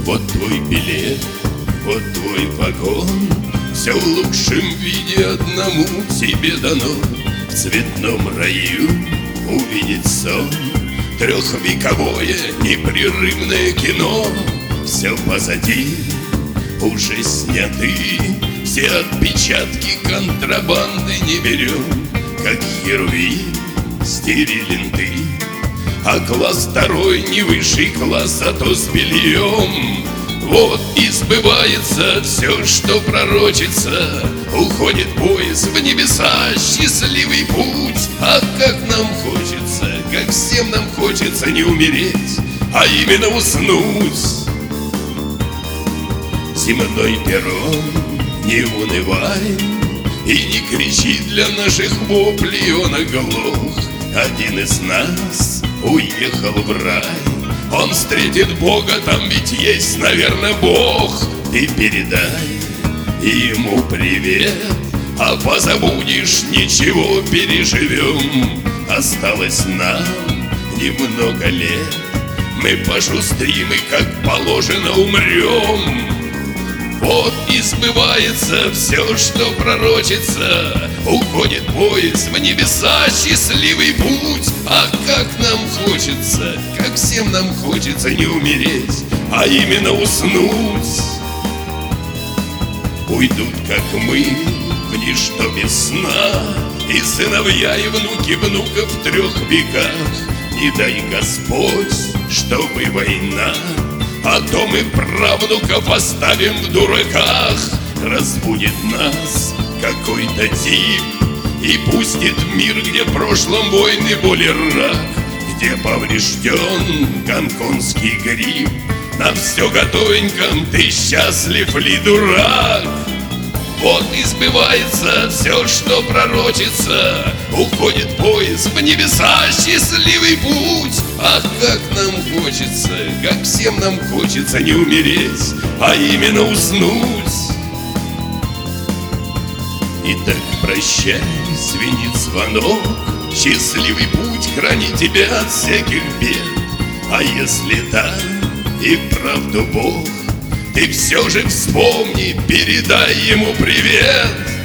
Вот твой билет, вот твой вагон, все в лучшем виде одному тебе дано. В цветном раю увидеть сон, трехвековое непрерывное кино. Все позади, уже сняты, все отпечатки контрабанды не берем. Как херувим стерилен ты, а класс второй не высший класс, зато с бельем. Вот и сбывается все, что пророчится. Уходит поезд в небеса, счастливый путь. А как нам хочется, как всем нам хочется не умереть, а именно уснуть. Земной перрон, не унывай и не кричи, для наших воплей он оглох. Один из нас уехал в рай, он встретит Бога, там ведь есть, наверное, Бог. Ты передай ему привет, а позабудешь, ничего, переживем. Осталось нам немного лет, мы пошустрим и как положено умрем. Вот и сбывается все, что пророчится. Уходит поезд в небеса, счастливый путь. А как нам хочется, как всем нам хочется не умереть, а именно уснуть. Уйдут, как мы, в ничто без сна, и сыновья, и внуки внуков в 3 веках. Не дай Господь, чтобы война, а то мы правнуков оставим в дураках. Разбудит нас какой-то тип и пустит в мир, где в прошлом войны, боли, рак, где поврежден гонконгский грипп. На все готовенько, ты счастлив ли, дурак? Вот и сбывается все, что пророчится. Уходит поезд в небеса, счастливый путь. Ах, как нам хочется, как всем нам хочется не умереть, а именно уснуть. Итак, прощай, звенит звонок. Счастливый путь, храни тебя от всяких бед. А если так и правду Бог, ты все же вспомни, передай ему привет.